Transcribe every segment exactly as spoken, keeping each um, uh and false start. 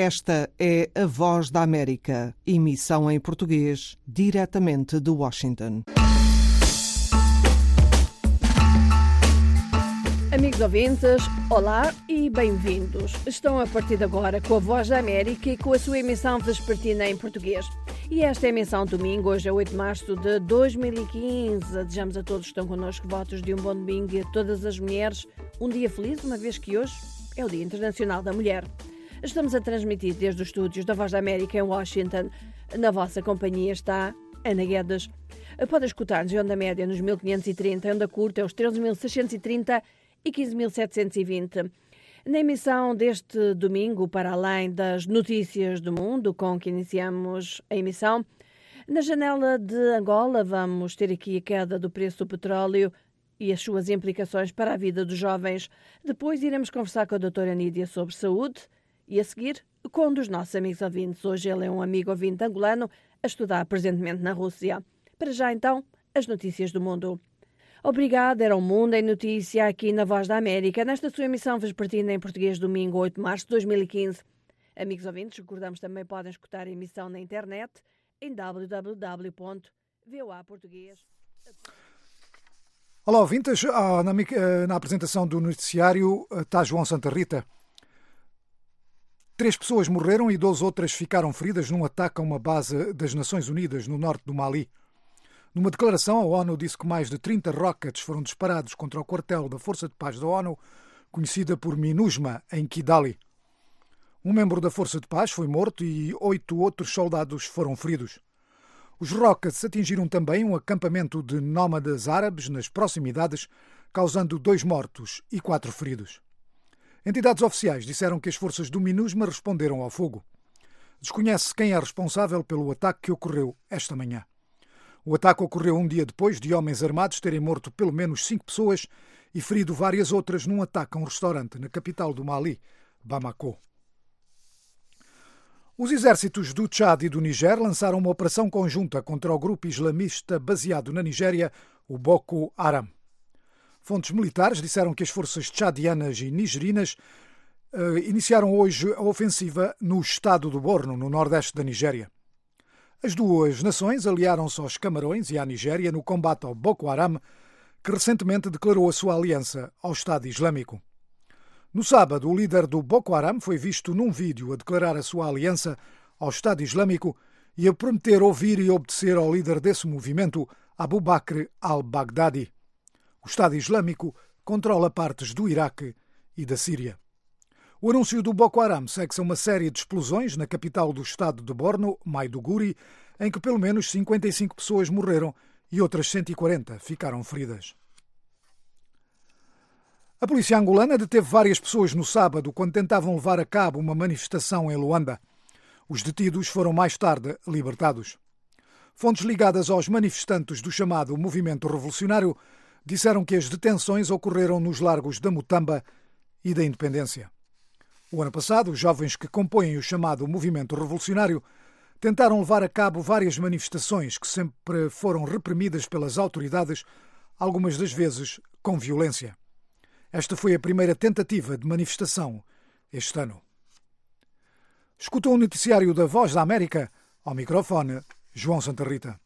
Esta é a Voz da América, emissão em português, diretamente de Washington. Amigos ouvintes, olá e bem-vindos. Estão a partir de agora com a Voz da América e com a sua emissão vespertina em português. E esta é a emissão domingo, hoje é oito de março de dois mil e quinze. Desejamos a todos que estão connosco votos de um bom domingo e a todas as mulheres um dia feliz, uma vez que hoje é o Dia Internacional da Mulher. Estamos a transmitir desde os estúdios da Voz da América em Washington. Na vossa companhia está Ana Guedes. Pode escutar-nos em onda média nos mil quinhentos e trinta, em onda curta é os treze mil seiscentos e trinta e quinze mil setecentos e vinte. Na emissão deste domingo, para além das notícias do mundo com que iniciamos a emissão, na janela de Angola vamos ter aqui a queda do preço do petróleo e as suas implicações para a vida dos jovens. Depois iremos conversar com a doutora Nídia sobre saúde e a seguir com um dos nossos amigos ouvintes. Hoje ele é um amigo ouvinte angolano a estudar presentemente na Rússia. Para já então, as notícias do mundo. Obrigada, era o Mundo em Notícia aqui na Voz da América, nesta sua emissão vespertina em português, domingo oito de março de dois mil e quinze. Amigos ouvintes, recordamos também podem escutar a emissão na internet em w w w ponto voa português. Olá, ouvintes. Ah, na, na apresentação do noticiário está João Santa Rita. Três pessoas morreram e doze outras ficaram feridas num ataque a uma base das Nações Unidas no norte do Mali. Numa declaração, a ONU disse que mais de trinta rockets foram disparados contra o quartel da Força de Paz da ONU, conhecida por MINUSMA, em Kidali. Um membro da Força de Paz foi morto e oito outros soldados foram feridos. Os rockets atingiram também um acampamento de nómadas árabes nas proximidades, causando dois mortos e quatro feridos. Entidades oficiais disseram que as forças do MINUSMA responderam ao fogo. Desconhece-se quem é responsável pelo ataque que ocorreu esta manhã. O ataque ocorreu um dia depois de homens armados terem morto pelo menos cinco pessoas e ferido várias outras num ataque a um restaurante na capital do Mali, Bamako. Os exércitos do Tchad e do Niger lançaram uma operação conjunta contra o grupo islamista baseado na Nigéria, o Boko Haram. Fontes militares disseram que as forças tchadianas e nigerinas uh, iniciaram hoje a ofensiva no estado do Borno, no nordeste da Nigéria. As duas nações aliaram-se aos Camarões e à Nigéria no combate ao Boko Haram, que recentemente declarou a sua aliança ao Estado Islâmico. No sábado, o líder do Boko Haram foi visto num vídeo a declarar a sua aliança ao Estado Islâmico e a prometer ouvir e obedecer ao líder desse movimento, Abu Bakr al-Baghdadi. O Estado Islâmico controla partes do Iraque e da Síria. O anúncio do Boko Haram segue-se a uma série de explosões na capital do estado de Borno, Maiduguri, em que pelo menos cinquenta e cinco pessoas morreram e outras cento e quarenta ficaram feridas. A polícia angolana deteve várias pessoas no sábado quando tentavam levar a cabo uma manifestação em Luanda. Os detidos foram mais tarde libertados. Fontes ligadas aos manifestantes do chamado Movimento Revolucionário disseram que as detenções ocorreram nos largos da Mutamba e da Independência. O ano passado, os jovens que compõem o chamado Movimento Revolucionário tentaram levar a cabo várias manifestações que sempre foram reprimidas pelas autoridades, algumas das vezes com violência. Esta foi a primeira tentativa de manifestação este ano. Escutou o noticiário da Voz da América, ao microfone, João Santa Rita.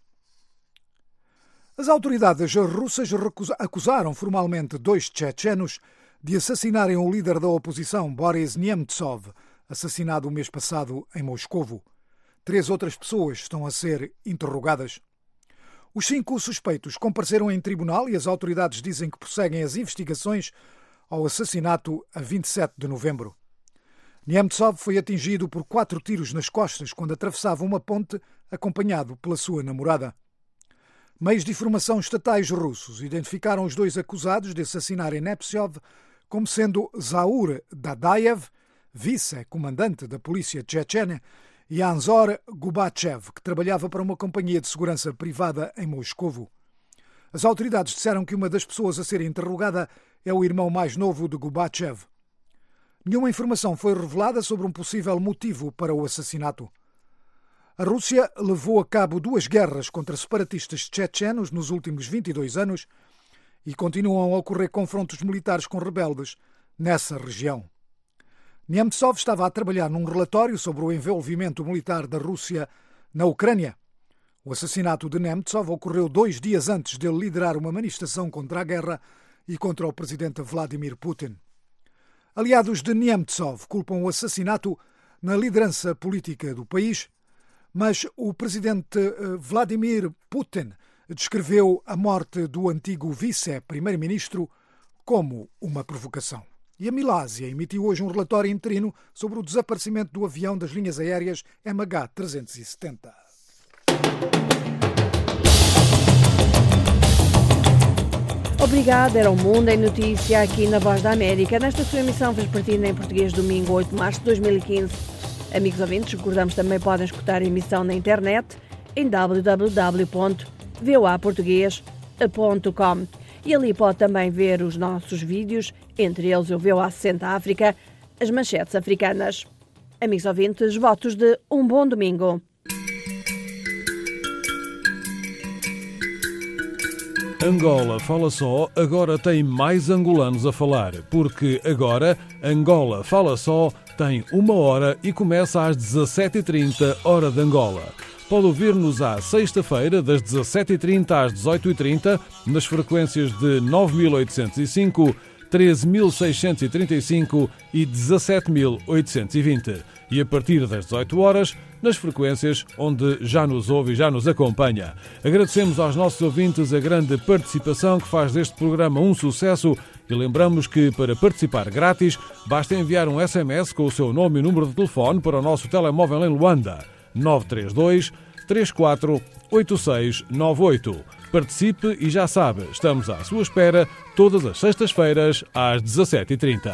As autoridades russas acusaram formalmente dois chechenos de assassinarem o líder da oposição, Boris Nemtsov, assassinado o mês passado em Moscovo. Três outras pessoas estão a ser interrogadas. Os cinco suspeitos compareceram em tribunal e as autoridades dizem que prosseguem as investigações ao assassinato a vinte e sete de novembro. Nemtsov foi atingido por quatro tiros nas costas quando atravessava uma ponte acompanhado pela sua namorada. Meios de informação estatais russos identificaram os dois acusados de assassinarem Nemtsov como sendo Zaur Dadaev, vice-comandante da polícia chechena, e Anzor Gubachev, que trabalhava para uma companhia de segurança privada em Moscovo. As autoridades disseram que uma das pessoas a ser interrogada é o irmão mais novo de Gubachev. Nenhuma informação foi revelada sobre um possível motivo para o assassinato. A Rússia levou a cabo duas guerras contra separatistas chechenos nos últimos vinte e dois anos e continuam a ocorrer confrontos militares com rebeldes nessa região. Nemtsov estava a trabalhar num relatório sobre o envolvimento militar da Rússia na Ucrânia. O assassinato de Nemtsov ocorreu dois dias antes dele liderar uma manifestação contra a guerra e contra o presidente Vladimir Putin. Aliados de Nemtsov culpam o assassinato na liderança política do país, mas o presidente Vladimir Putin descreveu a morte do antigo vice-primeiro-ministro como uma provocação. E a Milásia emitiu hoje um relatório interino sobre o desaparecimento do avião das linhas aéreas M H trezentos e setenta. Obrigada, era o Mundo em Notícia aqui na Voz da América, nesta sua emissão vespertina em português, domingo oito de março de dois mil e quinze. Amigos ouvintes, recordamos também podem escutar a emissão na internet em w w w ponto v o a português ponto com e ali pode também ver os nossos vídeos, entre eles o V O A sessenta África, as manchetes africanas. Amigos ouvintes, votos de um bom domingo. Angola Fala Só agora tem mais angolanos a falar, porque agora Angola Fala Só tem uma hora e começa às dezassete e trinta, hora de Angola. Pode ouvir-nos à sexta-feira, das dezassete e trinta às dezoito e trinta, nas frequências de nove mil oitocentos e cinco, treze mil seiscentos e trinta e cinco e dezassete mil oitocentos e vinte. E a partir das dezoito horas, nas frequências onde já nos ouve e já nos acompanha. Agradecemos aos nossos ouvintes a grande participação que faz deste programa um sucesso e lembramos que, para participar grátis, basta enviar um S M S com o seu nome e número de telefone para o nosso telemóvel em Luanda, nove três dois, três quatro oito seis nove oito. Participe e já sabe, estamos à sua espera todas as sextas-feiras às dezassete e trinta.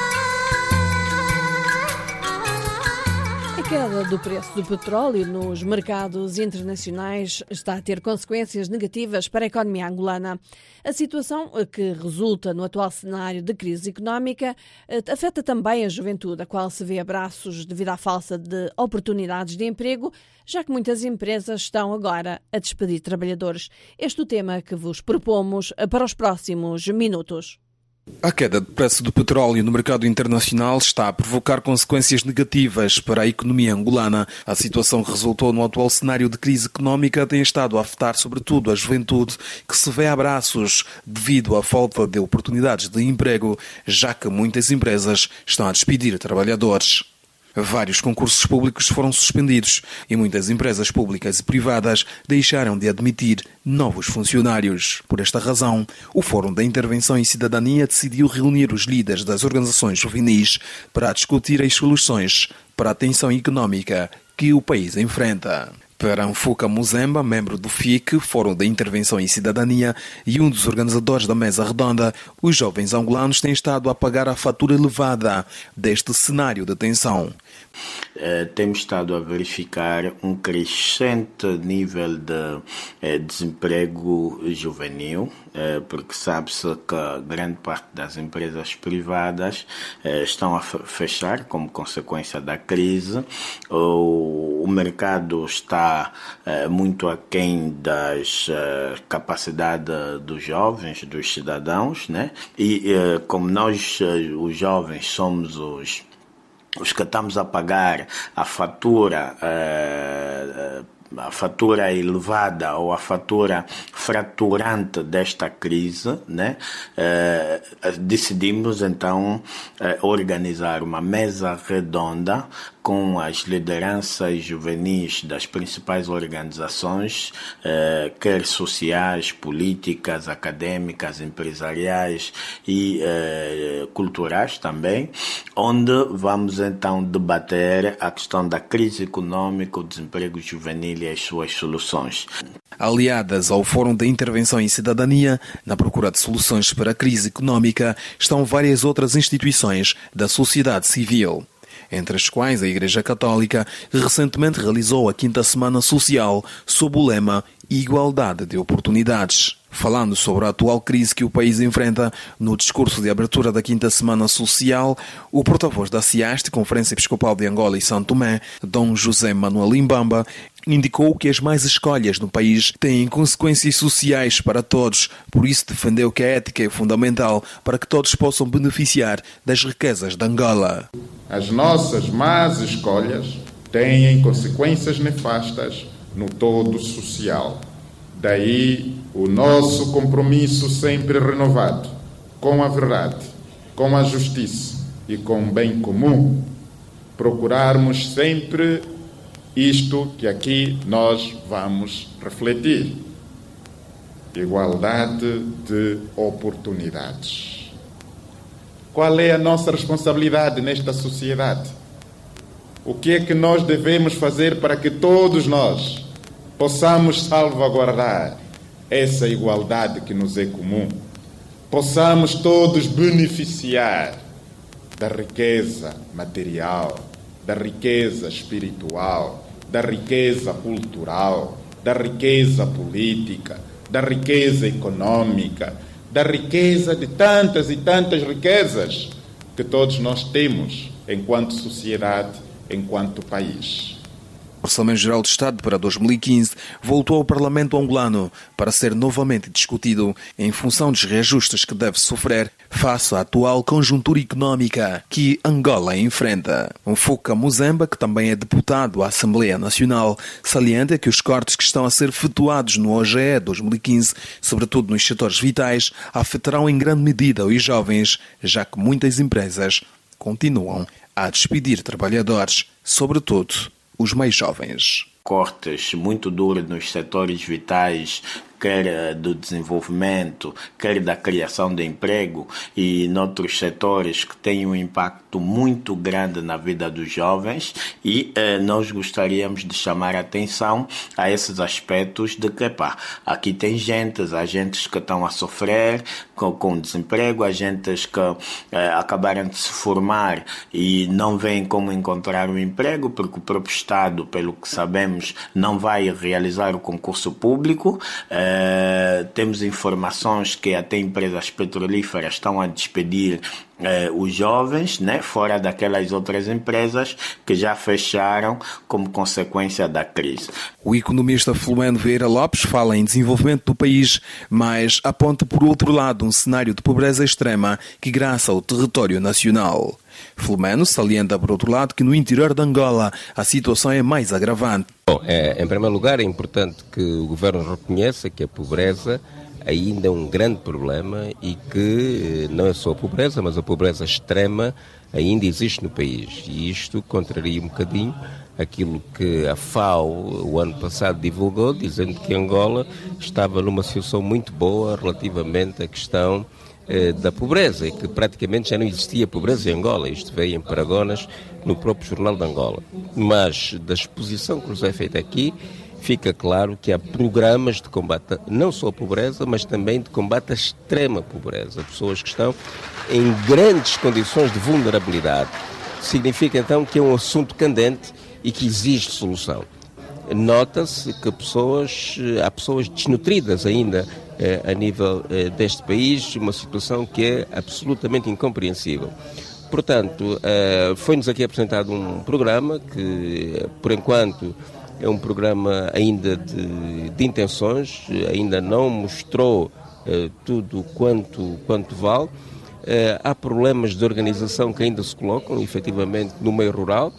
A queda do preço do petróleo nos mercados internacionais está a ter consequências negativas para a economia angolana. A situação que resulta no atual cenário de crise económica afeta também a juventude, a qual se vê a braços devido à falta de oportunidades de emprego, já que muitas empresas estão agora a despedir trabalhadores. Este é o tema que vos propomos para os próximos minutos. A queda de preço do petróleo no mercado internacional está a provocar consequências negativas para a economia angolana. A situação que resultou no atual cenário de crise económica tem estado a afetar sobretudo a juventude, que se vê a braços devido à falta de oportunidades de emprego, já que muitas empresas estão a despedir trabalhadores. Vários concursos públicos foram suspendidos e muitas empresas públicas e privadas deixaram de admitir novos funcionários. Por esta razão, o Fórum da Intervenção em Cidadania decidiu reunir os líderes das organizações juvenis para discutir as soluções para a tensão económica que o país enfrenta. Para Nfuka Muzemba, membro do F I C, Fórum da Intervenção em Cidadania, e um dos organizadores da mesa redonda, os jovens angolanos têm estado a pagar a fatura elevada deste cenário de tensão. Uh, temos estado a verificar um crescente nível de uh, desemprego juvenil, uh, porque sabe-se que grande parte das empresas privadas uh, estão a fechar como consequência da crise. O, o mercado está uh, muito aquém das uh, capacidades dos jovens, dos cidadãos, né? E uh, como nós, uh, os jovens, somos os Os que estamos a pagar a fatura, a fatura elevada ou a fatura fraturante desta crise, né? Decidimos então organizar uma mesa redonda com as lideranças juvenis das principais organizações, eh, quer sociais, políticas, acadêmicas, empresariais e eh, culturais também, onde vamos então debater a questão da crise econômica, o desemprego juvenil e as suas soluções. Aliadas ao Fórum da Intervenção em Cidadania, na procura de soluções para a crise económica, estão várias outras instituições da sociedade civil, entre as quais a Igreja Católica recentemente realizou a quinta Semana Social sob o lema Igualdade de Oportunidades. Falando sobre a atual crise que o país enfrenta, no discurso de abertura da quinta Semana Social, o porta-voz da CIAST, Conferência Episcopal de Angola e São Tomé, Dom José Manuel Imbamba, indicou que as más escolhas no país têm consequências sociais para todos, por isso defendeu que a ética é fundamental para que todos possam beneficiar das riquezas de Angola. As nossas más escolhas têm consequências nefastas no todo social. Daí o nosso compromisso sempre renovado com a verdade, com a justiça e com o bem comum. Procurarmos sempre isto que aqui nós vamos refletir: igualdade de oportunidades. Qual é a nossa responsabilidade nesta sociedade? O que é que nós devemos fazer para que todos nós possamos salvaguardar essa igualdade que nos é comum? Possamos todos beneficiar da riqueza material, da riqueza espiritual, da riqueza cultural, da riqueza política, da riqueza econômica, da riqueza de tantas e tantas riquezas que todos nós temos enquanto sociedade, enquanto país. O Orçamento Geral do Estado para dois mil e quinze voltou ao Parlamento angolano para ser novamente discutido em função dos reajustes que deve sofrer face à atual conjuntura económica que Angola enfrenta. Mfuka Muzemba, que também é deputado à Assembleia Nacional, salienta que os cortes que estão a ser efetuados no O G E dois mil e quinze, sobretudo nos setores vitais, afetarão em grande medida os jovens, já que muitas empresas continuam a despedir trabalhadores, sobretudo os mais jovens. Cortes muito duros nos setores vitais, quer do desenvolvimento, quer da criação de emprego, e noutros setores que têm um impacto muito grande na vida dos jovens, e eh, nós gostaríamos de chamar a atenção a esses aspectos de que, pá, aqui tem gentes, há gentes que estão a sofrer com, com desemprego, há gentes que eh, acabaram de se formar e não veem como encontrar um emprego, porque o próprio Estado, pelo que sabemos, não vai realizar o concurso público. Eh, Uh, temos informações que até empresas petrolíferas estão a despedir uh, os jovens, né, fora daquelas outras empresas que já fecharam como consequência da crise. O economista Filomeno Vieira Lopes fala em desenvolvimento do país, mas aponta por outro lado um cenário de pobreza extrema que graça ao território nacional. Filomeno salienta, por outro lado, que no interior de Angola a situação é mais agravante. Bom, é, em primeiro lugar, é importante que o governo reconheça que a pobreza ainda é um grande problema e que não é só a pobreza, mas a pobreza extrema ainda existe no país. E isto contraria um bocadinho aquilo que a FAO o ano passado divulgou, dizendo que Angola estava numa situação muito boa relativamente à questão da pobreza, e que praticamente já não existia pobreza em Angola. Isto veio em Paragonas, no próprio Jornal de Angola. Mas da exposição que nos é feita aqui, fica claro que há programas de combate não só à pobreza, mas também de combate à extrema pobreza. Pessoas que estão em grandes condições de vulnerabilidade. Significa então que é um assunto candente e que exige solução. Nota-se que pessoas, há pessoas desnutridas ainda eh, a nível eh, deste país, uma situação que é absolutamente incompreensível. Portanto, eh, foi-nos aqui apresentado um programa que, por enquanto, é um programa ainda de, de intenções, ainda não mostrou eh, tudo quanto, quanto vale. Eh, há problemas de organização que ainda se colocam, efetivamente, no meio rural,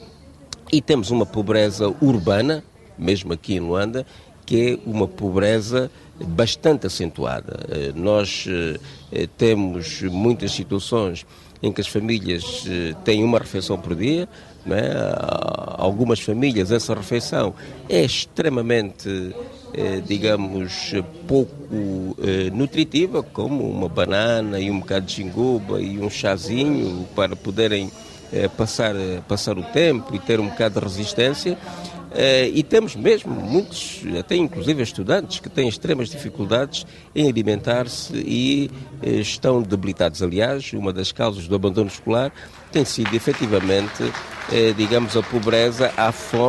e temos uma pobreza urbana, mesmo aqui em Luanda, que é uma pobreza bastante acentuada. Nós eh, temos muitas situações em que as famílias eh, têm uma refeição por dia, não é? Algumas famílias essa refeição é extremamente, eh, digamos, pouco eh, nutritiva, como uma banana e um bocado de jinguba e um chazinho para poderem eh, passar, passar o tempo e ter um bocado de resistência. Uh, e temos mesmo muitos, até inclusive estudantes, que têm extremas dificuldades em alimentar-se e uh, estão debilitados. Aliás, uma das causas do abandono escolar tem sido efetivamente, uh, digamos, a pobreza, a fome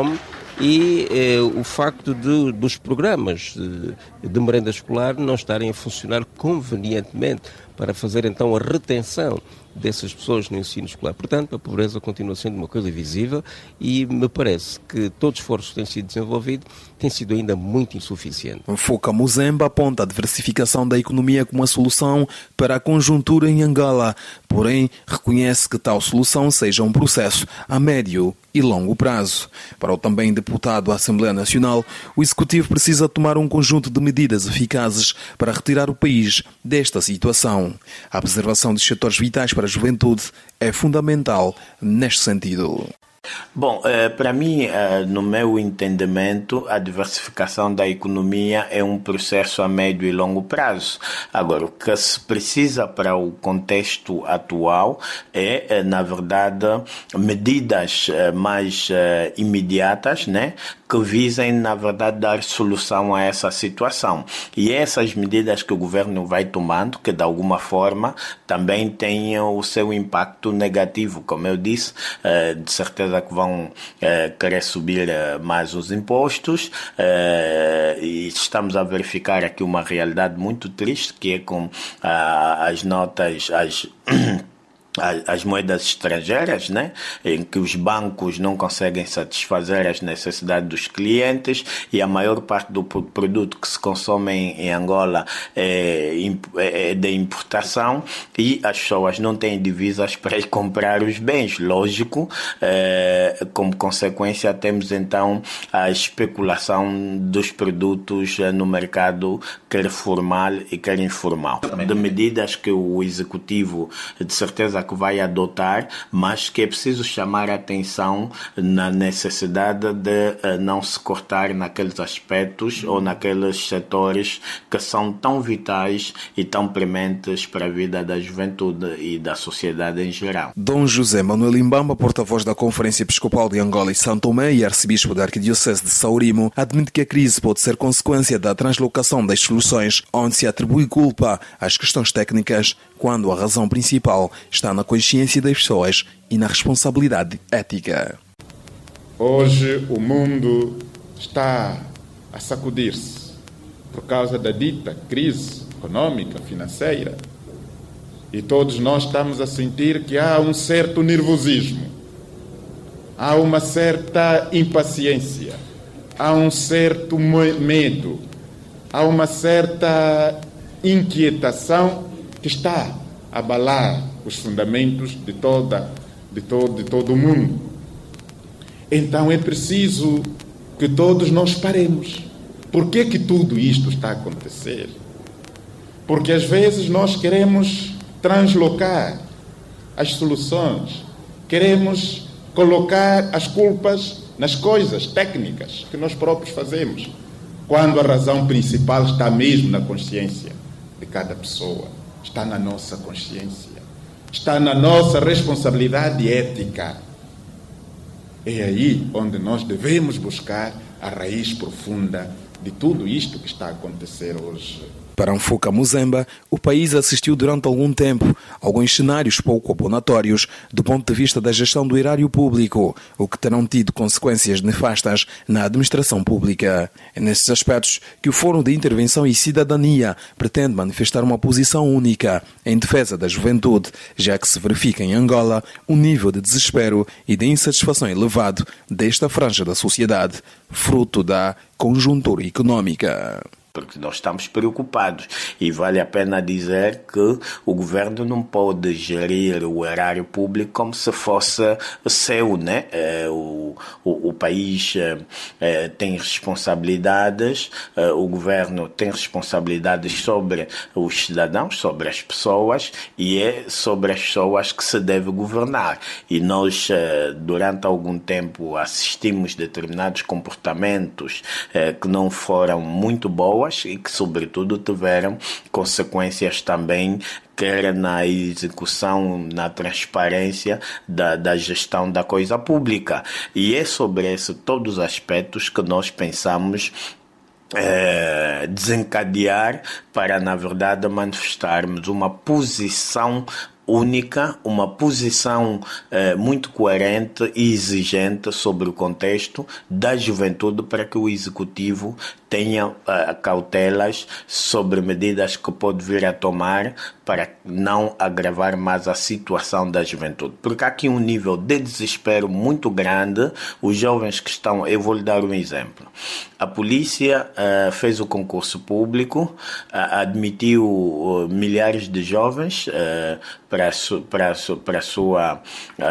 e eh, o facto de, dos programas de, de merenda escolar não estarem a funcionar convenientemente para fazer então a retenção dessas pessoas no ensino escolar. Portanto, a pobreza continua sendo uma coisa visível e me parece que todo o esforço que tem sido desenvolvido tem sido ainda muito insuficiente. Fuka Muzemba aponta a diversificação da economia como a solução para a conjuntura em Angola, porém reconhece que tal solução seja um processo a médio e longo prazo. Para o também deputado à Assembleia Nacional, o Executivo precisa tomar um conjunto de medidas eficazes para retirar o país desta situação. A preservação dos setores vitais para a juventude é fundamental neste sentido. Bom, para mim, no meu entendimento, a diversificação da economia é um processo a médio e longo prazo. Agora, o que se precisa para o contexto atual é, na verdade, medidas mais imediatas, né, que visem, na verdade, dar solução a essa situação. E essas medidas que o governo vai tomando, que de alguma forma também têm o seu impacto negativo, como eu disse, de certeza que vão eh, querer subir eh, mais os impostos eh, e estamos a verificar aqui uma realidade muito triste, que é com ah, as notas, as as moedas estrangeiras, né, em que os bancos não conseguem satisfazer as necessidades dos clientes e a maior parte do produto que se consome em Angola é, é de importação e as pessoas não têm divisas para ir comprar os bens. Lógico, é, como consequência temos então a especulação dos produtos no mercado, quer formal e quer informal. De medidas que o Executivo, de certeza, que vai adotar, mas que é preciso chamar a atenção na necessidade de uh, não se cortar naqueles aspectos ou naqueles setores que são tão vitais e tão prementes para a vida da juventude e da sociedade em geral. Dom José Manuel Imbamba, porta-voz da Conferência Episcopal de Angola e São Tomé e arcebispo da Arquidiocese de Saurimo, admite que a crise pode ser consequência da translocação das soluções, onde se atribui culpa às questões técnicas, quando a razão principal está na consciência das pessoas e na responsabilidade ética. Hoje o mundo está a sacudir-se por causa da dita crise econômica, financeira, e todos nós estamos a sentir que há um certo nervosismo, há uma certa impaciência, há um certo medo, há uma certa inquietação que está a abalar os fundamentos de, toda, de, todo, de todo o mundo. Então é preciso que todos nós paremos. Por que que tudo isto está a acontecer? Porque às vezes nós queremos translocar as soluções, queremos colocar as culpas nas coisas técnicas que nós próprios fazemos, quando a razão principal está mesmo na consciência de cada pessoa. Está na nossa consciência, está na nossa responsabilidade ética. É aí onde nós devemos buscar a raiz profunda de tudo isto que está a acontecer hoje. Para Fuka Muzemba, o país assistiu durante algum tempo a alguns cenários pouco abonatórios do ponto de vista da gestão do erário público, o que terão tido consequências nefastas na administração pública. É nesses aspectos que o Fórum de Intervenção e Cidadania pretende manifestar uma posição única em defesa da juventude, já que se verifica em Angola um nível de desespero e de insatisfação elevado desta franja da sociedade, fruto da conjuntura econômica. Porque nós estamos preocupados e vale a pena dizer que o governo não pode gerir o erário público como se fosse seu, né? É, o, o, o país é, tem responsabilidades, é, o governo tem responsabilidades sobre os cidadãos, sobre as pessoas, e é sobre as pessoas que se deve governar. E nós, é, durante algum tempo, assistimos determinados comportamentos é, que não foram muito bons e que, sobretudo, tiveram consequências também, quer na execução, na transparência da, da gestão da coisa pública. E é sobre esse, todos os aspectos que nós pensamos É, desencadear para, na verdade, manifestarmos uma posição única, uma posição eh, muito coerente e exigente sobre o contexto da juventude para que o Executivo tenha uh, cautelas sobre medidas que pode vir a tomar para não agravar mais a situação da juventude. Porque há aqui um nível de desespero muito grande. Os jovens que estão... Eu vou lhe dar um exemplo. A polícia uh, fez o concurso público, uh, admitiu uh, milhares de jovens uh, para, su, para, su, para a sua...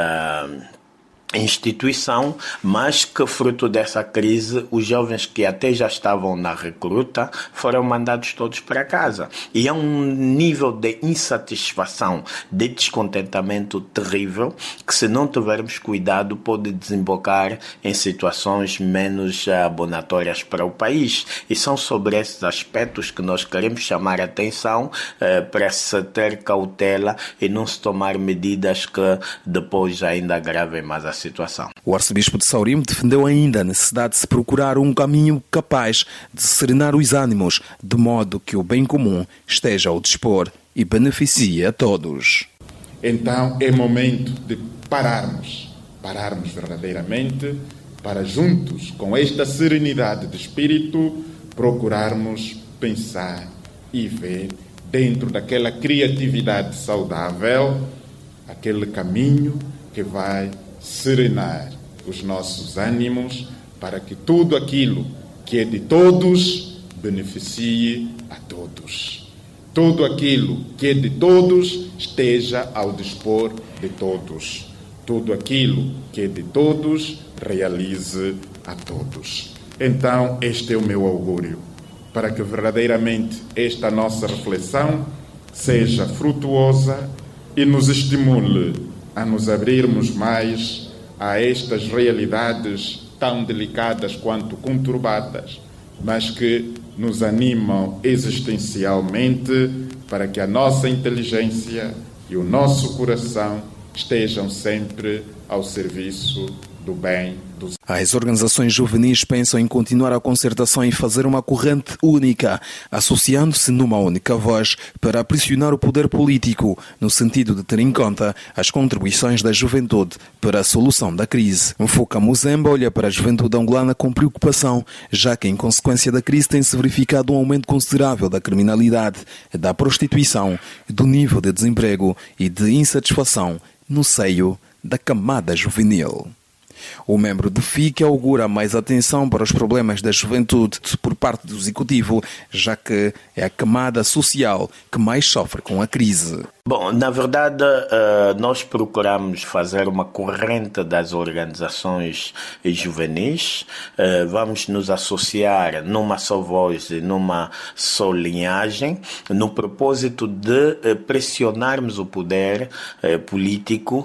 Uh, instituição, mas que fruto dessa crise, os jovens que até já estavam na recruta foram mandados todos para casa. E é um nível de insatisfação, de descontentamento terrível, que se não tivermos cuidado pode desembocar em situações menos abonatórias para o país. E são sobre esses aspectos que nós queremos chamar a atenção eh, para se ter cautela e não se tomar medidas que depois ainda agravem mais a situação. O arcebispo de Saurimo defendeu ainda a necessidade de se procurar um caminho capaz de serenar os ânimos, de modo que o bem comum esteja ao dispor e beneficie a todos. Então é momento de pararmos, pararmos verdadeiramente, para juntos, com esta serenidade de espírito, procurarmos pensar e ver, dentro daquela criatividade saudável, aquele caminho que vai serenar os nossos ânimos para que tudo aquilo que é de todos beneficie a todos. Tudo aquilo que é de todos esteja ao dispor de todos. Tudo aquilo que é de todos realize a todos. Então, este é o meu augúrio, para que verdadeiramente esta nossa reflexão seja frutuosa e nos estimule a nos abrirmos mais a estas realidades tão delicadas quanto conturbadas, mas que nos animam existencialmente para que a nossa inteligência e o nosso coração estejam sempre ao serviço do bem dos... As organizações juvenis pensam em continuar a concertação e fazer uma corrente única, associando-se numa única voz para pressionar o poder político, no sentido de ter em conta as contribuições da juventude para a solução da crise. Mfuka Muzemba olha para a juventude angolana com preocupação, já que em consequência da crise tem-se verificado um aumento considerável da criminalidade, da prostituição, do nível de desemprego e de insatisfação no seio da camada juvenil. O membro do F I C augura mais atenção para os problemas da juventude por parte do Executivo, já que é a camada social que mais sofre com a crise. Bom, na verdade, nós procuramos fazer uma corrente das organizações juvenis. Vamos nos associar numa só voz e numa só linhagem, no propósito de pressionarmos o poder político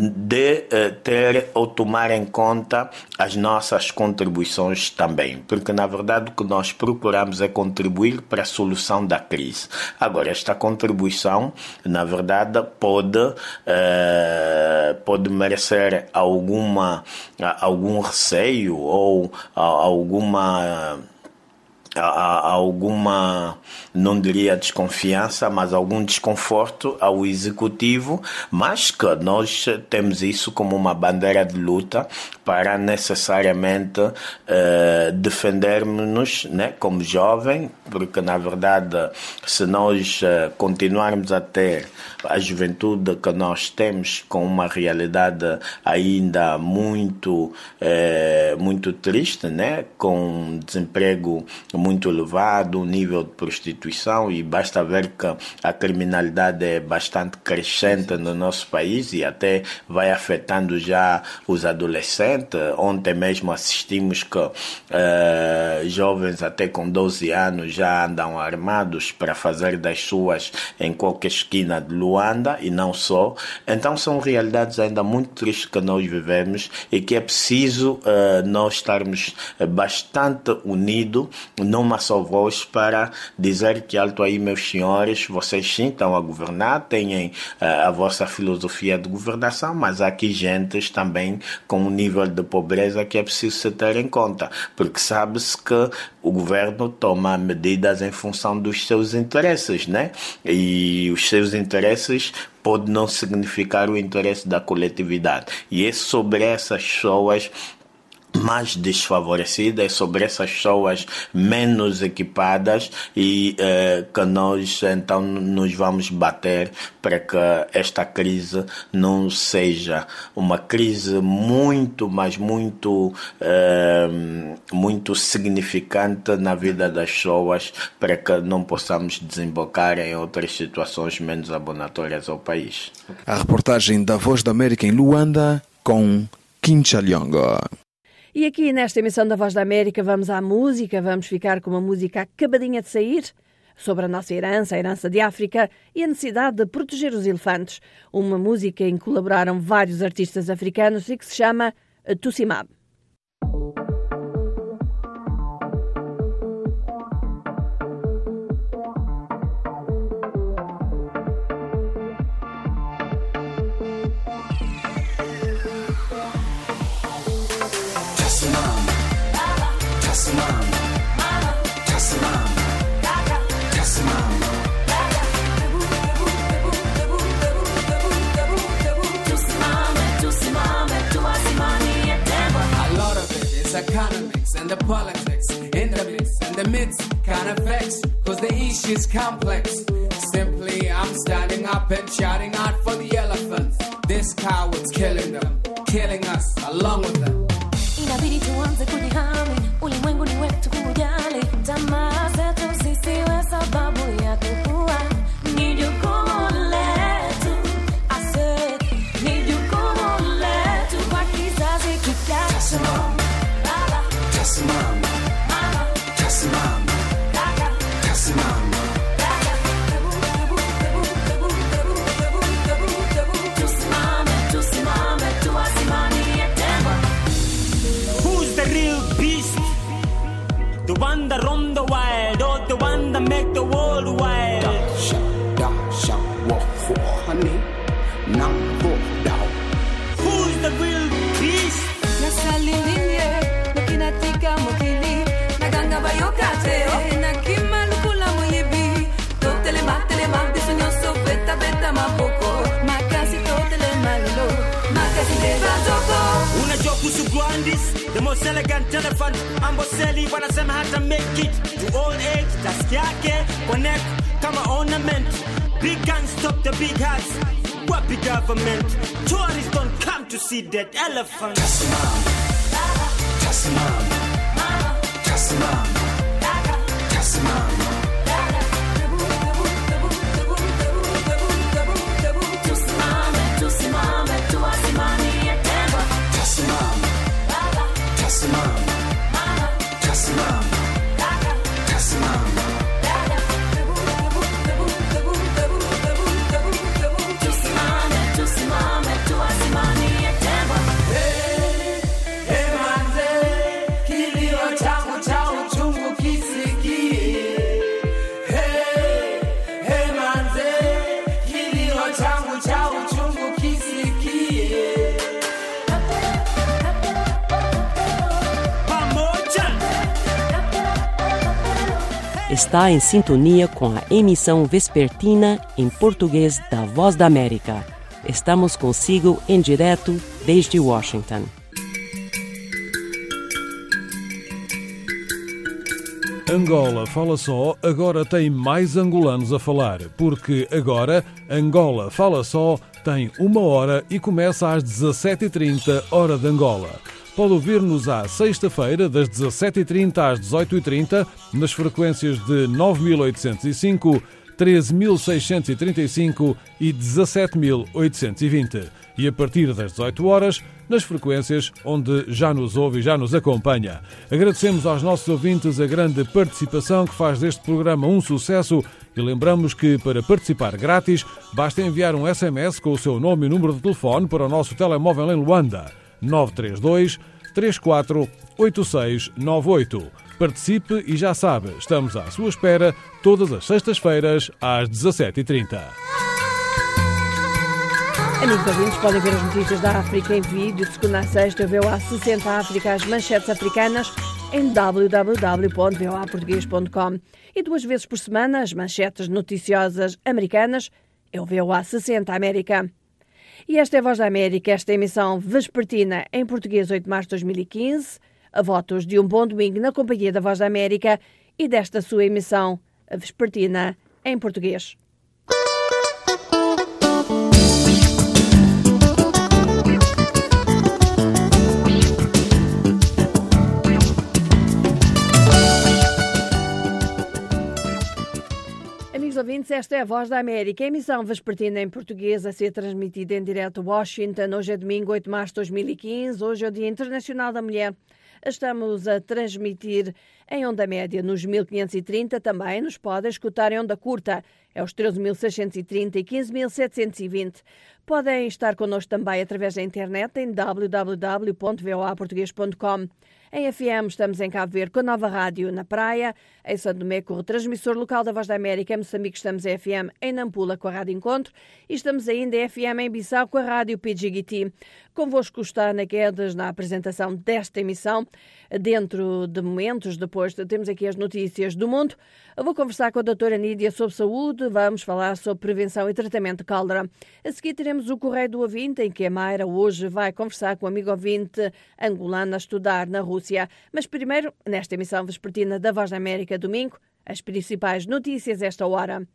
de ter ou tomar em conta as nossas contribuições também. Porque, na verdade, o que nós procuramos é contribuir para a solução da crise. Agora, esta contribuição, na verdade, verdade pode uh, pode merecer alguma algum receio ou uh, alguma uh, alguma, não diria desconfiança, mas algum desconforto ao Executivo, mas que nós temos isso como uma bandeira de luta para necessariamente uh, defendermos-nos, né, como jovem, porque na verdade se nós uh, continuarmos a ter a juventude que nós temos com uma realidade ainda muito, uh, muito triste, né, com desemprego muito elevado, um nível de prostituição, e basta ver que a criminalidade é bastante crescente no nosso país e até vai afetando já os adolescentes. Ontem mesmo assistimos que uh, jovens até com doze anos já andam armados para fazer das suas em qualquer esquina de Luanda e não só. Então são realidades ainda muito tristes que nós vivemos e que é preciso uh, nós estarmos bastante unidos numa só voz para dizer que alto aí, meus senhores, vocês sim estão a governar, têm uh, a vossa filosofia de governação, mas há aqui gentes também com um nível de pobreza que é preciso se ter em conta, porque sabe-se que o governo toma medidas em função dos seus interesses, né? E os seus interesses pode não significar o interesse da coletividade. E é sobre essas pessoas mais desfavorecidas, sobre essas pessoas menos equipadas e eh, que nós então nos vamos bater para que esta crise não seja uma crise muito, mas muito eh, muito significante na vida das pessoas, para que não possamos desembocar em outras situações menos abonatórias ao país. A reportagem da Voz da América em Luanda com Kincha Lyongo. E aqui nesta emissão da Voz da América vamos à música, vamos ficar com uma música acabadinha de sair sobre a nossa herança, a herança de África e a necessidade de proteger os elefantes. Uma música em que colaboraram vários artistas africanos e que se chama Tussimab. Economics and the politics in the midst and the midst kind of vex, cause the issue's complex. Simply I'm standing up and shouting out for the elephants. This coward's killing them, killing us along with them. Inabidi tuanze kujihami, ulimwengu ni wetu kujali. Tamaa zetu zisiwe sababu ya kukua. Ni jukumu letu, I said, ni jukumu letu kwa kizazi kijacho. Tassimama, tassimama, tassimama. Who's the real beast? The one that roam the wild, or the one that make the world wild? Dasha, dasha, wafo, honey, nambo, down. Who's the real beast? Natika mukili naganga bayokate na kimalukula muyibi totele matele mate sonyoso beta beta mapoko makasi totele malo makasi deva toko. Unajua kuhusu Gwandis, the most elegant elephant Amboseli wanasema hata make it to old age, task yake connect kama ornament. Big guns stop the big hats, wapi government. Tourists don't come to see that elephant. Tassimama, tassimama, tassimama. Está em sintonia com a emissão vespertina em português da Voz da América. Estamos consigo em direto desde Washington. Angola Fala Só agora tem mais angolanos a falar, porque agora Angola Fala Só tem uma hora e começa às dezassete e trinta, hora de Angola. Pode ouvir-nos à sexta-feira, das dezassete e trinta às dezoito e trinta, nas frequências de nove mil oitocentos e cinco, treze mil seiscentos e trinta e cinco e dezassete mil oitocentos e vinte. E a partir das dezoito horas, nas frequências onde já nos ouve e já nos acompanha. Agradecemos aos nossos ouvintes a grande participação que faz deste programa um sucesso e lembramos que, para participar grátis, basta enviar um S M S com o seu nome e número de telefone para o nosso telemóvel em Luanda. nove três dois, três quatro oito seis nove oito. Participe e já sabe, estamos à sua espera todas as sextas-feiras às dezassete e trinta. Amigos ouvintes, podem ver as notícias da África em vídeo de segunda a sexta, V O A sessenta África, as manchetes africanas, em w w w ponto v o a português ponto com. E duas vezes por semana, as manchetes noticiosas americanas, é o V O A sessenta América. E esta é a Voz da América, esta emissão vespertina em português, oito de março de dois mil e quinze, a votos de um bom domingo na companhia da Voz da América e desta sua emissão vespertina em português. Ouvintes, esta é a Voz da América, a emissão vespertina em português a ser transmitida em direto a Washington. Hoje é domingo, oito de março de dois mil e quinze, hoje é o Dia Internacional da Mulher. Estamos a transmitir em onda média nos mil quinhentos e trinta, também nos podem escutar em onda curta, é os treze mil seiscentos e trinta e quinze mil setecentos e vinte. Podem estar connosco também através da internet em w w w ponto v o a português ponto com. Em F M estamos em Cabo Verde com a Nova Rádio na Praia, em São Tomé com o transmissor local da Voz da América, em Moçambique estamos em F M em Nampula com a Rádio Encontro e estamos ainda em F M em Bissau com a Rádio P G G T. Convosco está Ana Guedes na apresentação desta emissão. Dentro de momentos, depois temos aqui as notícias do mundo. Eu vou conversar com a doutora Nídia sobre saúde, vamos falar sobre prevenção e tratamento de cólera. A seguir teremos o Correio do Ouvinte, em que a Mayra hoje vai conversar com o amigo ouvinte angolano a estudar na Rússia. Mas primeiro, nesta emissão vespertina da Voz da América, domingo, as principais notícias esta hora.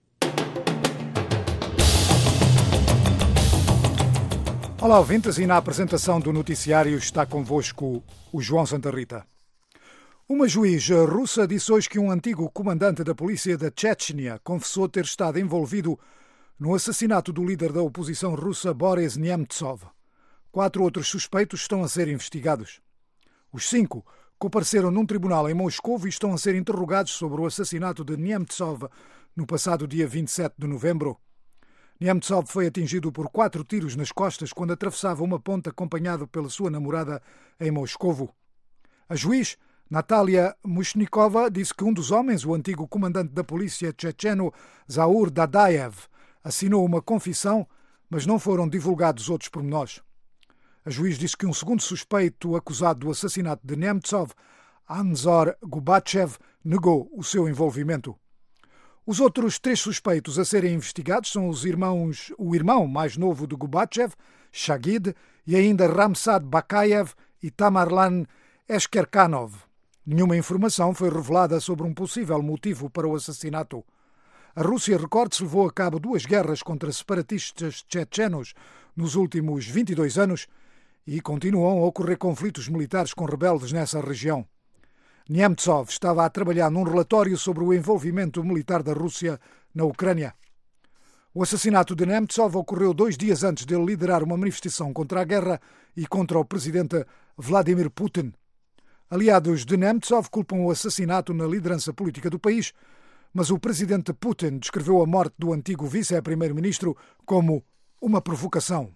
Olá, ouvintes, e na apresentação do noticiário está convosco o João Santa Rita. Uma juiz russa disse hoje que um antigo comandante da polícia da Chechnya confessou ter estado envolvido no assassinato do líder da oposição russa Boris Nemtsov. Quatro outros suspeitos estão a ser investigados. Os cinco compareceram num tribunal em Moscou e estão a ser interrogados sobre o assassinato de Nemtsov no passado dia vinte e sete de novembro. Nemtsov foi atingido por quatro tiros nas costas quando atravessava uma ponte acompanhado pela sua namorada em Moscovo. A juiz, Natalia Mushnikova, disse que um dos homens, o antigo comandante da polícia checheno Zaur Dadaev, assinou uma confissão, mas não foram divulgados outros pormenores. A juiz disse que um segundo suspeito acusado do assassinato de Nemtsov, Anzor Gubachev, negou o seu envolvimento. Os outros três suspeitos a serem investigados são os irmãos, o irmão mais novo de Gubachev, Shagid, e ainda Ramsad Bakayev e Tamerlan Eskerkanov. Nenhuma informação foi revelada sobre um possível motivo para o assassinato. A Rússia, recorde-se, levou a cabo duas guerras contra separatistas chechenos nos últimos vinte e dois anos e continuam a ocorrer conflitos militares com rebeldes nessa região. Nemtsov estava a trabalhar num relatório sobre o envolvimento militar da Rússia na Ucrânia. O assassinato de Nemtsov ocorreu dois dias antes de ele liderar uma manifestação contra a guerra e contra o presidente Vladimir Putin. Aliados de Nemtsov culpam o assassinato na liderança política do país, mas o presidente Putin descreveu a morte do antigo vice-primeiro-ministro como uma provocação.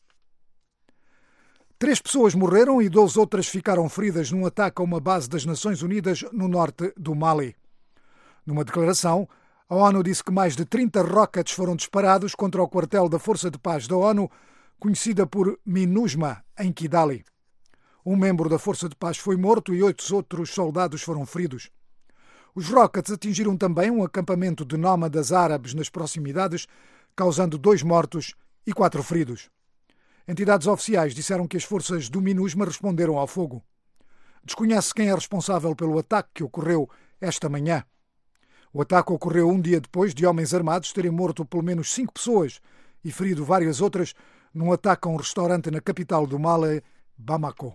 Três pessoas morreram e doze outras ficaram feridas num ataque a uma base das Nações Unidas no norte do Mali. Numa declaração, a ONU disse que mais de trinta rockets foram disparados contra o quartel da Força de Paz da ONU, conhecida por MINUSMA, em Kidali. Um membro da Força de Paz foi morto e oito outros soldados foram feridos. Os rockets atingiram também um acampamento de nómadas árabes nas proximidades, causando dois mortos e quatro feridos. Entidades oficiais disseram que as forças do MINUSMA responderam ao fogo. Desconhece quem é responsável pelo ataque que ocorreu esta manhã. O ataque ocorreu um dia depois de homens armados terem morto pelo menos cinco pessoas e ferido várias outras num ataque a um restaurante na capital do Mali, Bamako.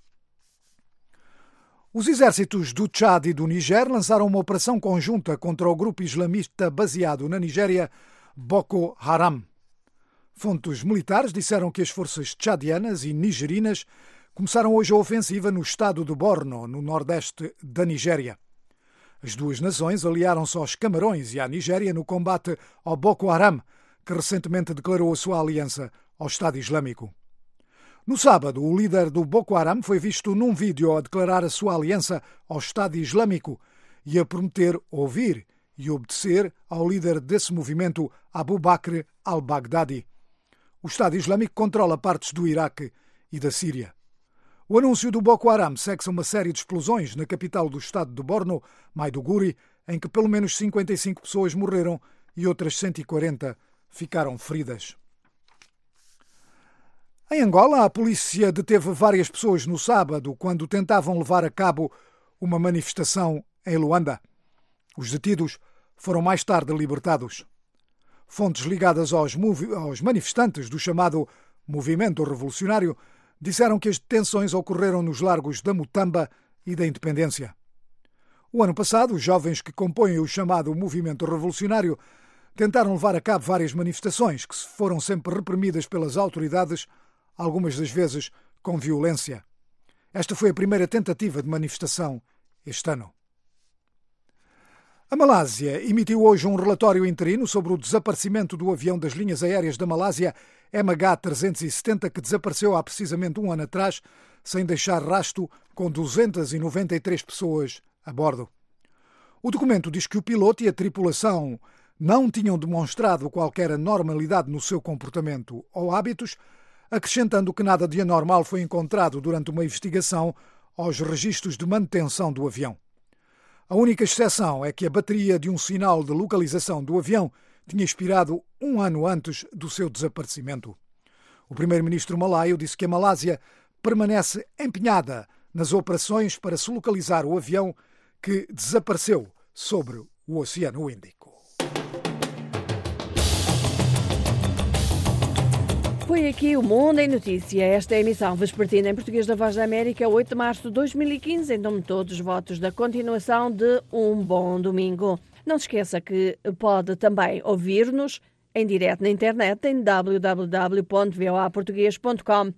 Os exércitos do Tchad e do Niger lançaram uma operação conjunta contra o grupo islamista baseado na Nigéria, Boko Haram. Fontes militares disseram que as forças tchadianas e nigerinas começaram hoje a ofensiva no estado de Borno, no nordeste da Nigéria. As duas nações aliaram-se aos Camarões e à Nigéria no combate ao Boko Haram, que recentemente declarou a sua aliança ao Estado Islâmico. No sábado, o líder do Boko Haram foi visto num vídeo a declarar a sua aliança ao Estado Islâmico e a prometer ouvir e obedecer ao líder desse movimento, Abu Bakr al-Baghdadi. O Estado Islâmico controla partes do Iraque e da Síria. O anúncio do Boko Haram segue-se a uma série de explosões na capital do estado de Borno, Maiduguri, em que pelo menos cinquenta e cinco pessoas morreram e outras cento e quarenta ficaram feridas. Em Angola, a polícia deteve várias pessoas no sábado quando tentavam levar a cabo uma manifestação em Luanda. Os detidos foram mais tarde libertados. Fontes ligadas aos, movi- aos manifestantes do chamado Movimento Revolucionário disseram que as detenções ocorreram nos largos da Mutamba e da Independência. O ano passado, os jovens que compõem o chamado Movimento Revolucionário tentaram levar a cabo várias manifestações que foram sempre reprimidas pelas autoridades, algumas das vezes com violência. Esta foi a primeira tentativa de manifestação este ano. A Malásia emitiu hoje um relatório interino sobre o desaparecimento do avião das linhas aéreas da Malásia M H trezentos e setenta, que desapareceu há precisamente um ano atrás, sem deixar rastro, com duzentas e noventa e três pessoas a bordo. O documento diz que o piloto e a tripulação não tinham demonstrado qualquer anormalidade no seu comportamento ou hábitos, acrescentando que nada de anormal foi encontrado durante uma investigação aos registros de manutenção do avião. A única exceção é que a bateria de um sinal de localização do avião tinha expirado um ano antes do seu desaparecimento. O primeiro-ministro malaio disse que a Malásia permanece empenhada nas operações para se localizar o avião que desapareceu sobre o Oceano Índico. Foi aqui o Mundo em Notícia. Esta é a emissão vespertina em português da Voz da América, oito de março de dois mil e quinze. Em nome de todos os votos da continuação de um bom domingo. Não se esqueça que pode também ouvir-nos em direto na internet em w w w ponto v o a português ponto com.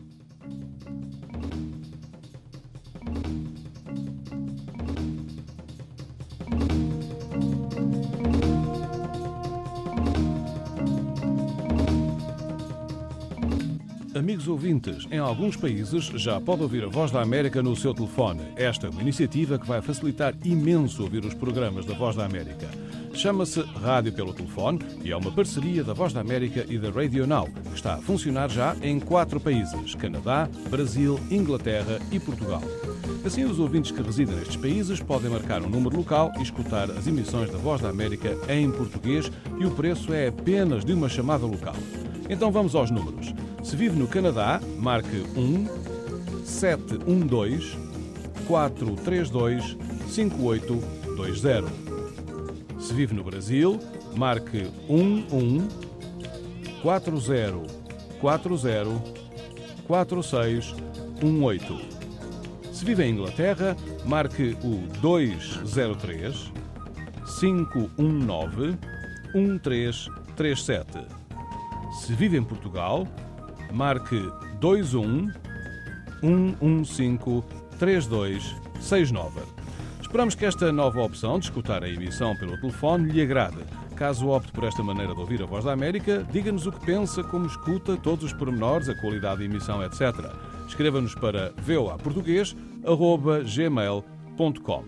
Amigos ouvintes, em alguns países já pode ouvir a Voz da América no seu telefone. Esta é uma iniciativa que vai facilitar imenso ouvir os programas da Voz da América. Chama-se Rádio pelo Telefone e é uma parceria da Voz da América e da Radio Now, que está a funcionar já em quatro países: Canadá, Brasil, Inglaterra e Portugal. Assim, os ouvintes que residem nestes países podem marcar um número local e escutar as emissões da Voz da América em português, e o preço é apenas de uma chamada local. Então vamos aos números. Se vive no Canadá, marque um sete um dois quatro três dois cinco oito dois zero. Se vive no Brasil, marque um um quatro zero quatro zero quatro seis um oito. Se vive em Inglaterra, marque o dois zero três cinco um nove um três três sete. Se vive em Portugal, marque dois um um um cinco três dois seis nove. Esperamos que esta nova opção de escutar a emissão pelo telefone lhe agrade. Caso opte por esta maneira de ouvir a Voz da América, diga-nos o que pensa, como escuta, todos os pormenores, a qualidade de emissão, etcétera. Escreva-nos para v o a português arroba gmail ponto com.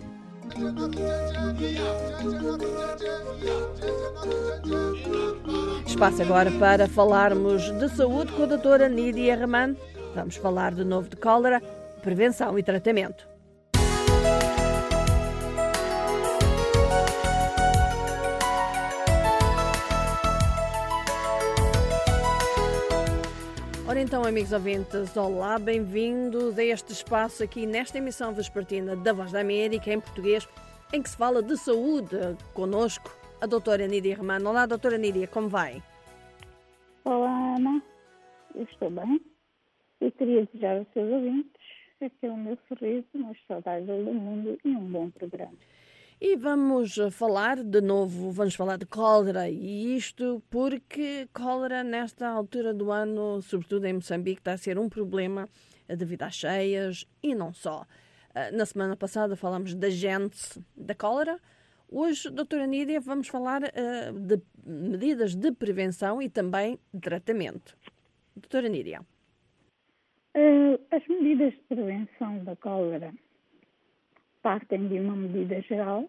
Espaço agora para falarmos de saúde com a doutora Nídia Rahman. Vamos falar de novo de cólera, prevenção e tratamento. Ora então, amigos ouvintes, olá, bem-vindos a este espaço aqui nesta emissão vespertina da Voz da América em português, em que se fala de saúde. Conosco a doutora Nídia Rahman. Olá, doutora Nídia, como vai? Olá, Ana. Eu estou bem. Eu queria desejar aos seus ouvintes aquele meu sorriso, mais saudável do mundo e um bom programa. E vamos falar de novo, vamos falar de cólera, e isto porque cólera nesta altura do ano, sobretudo em Moçambique, está a ser um problema devido às cheias e não só. Na semana passada falámos da gênese da cólera. Hoje, doutora Nídia, vamos falar uh, de medidas de prevenção e também de tratamento. Doutora Nídia. As medidas de prevenção da cólera partem de uma medida geral,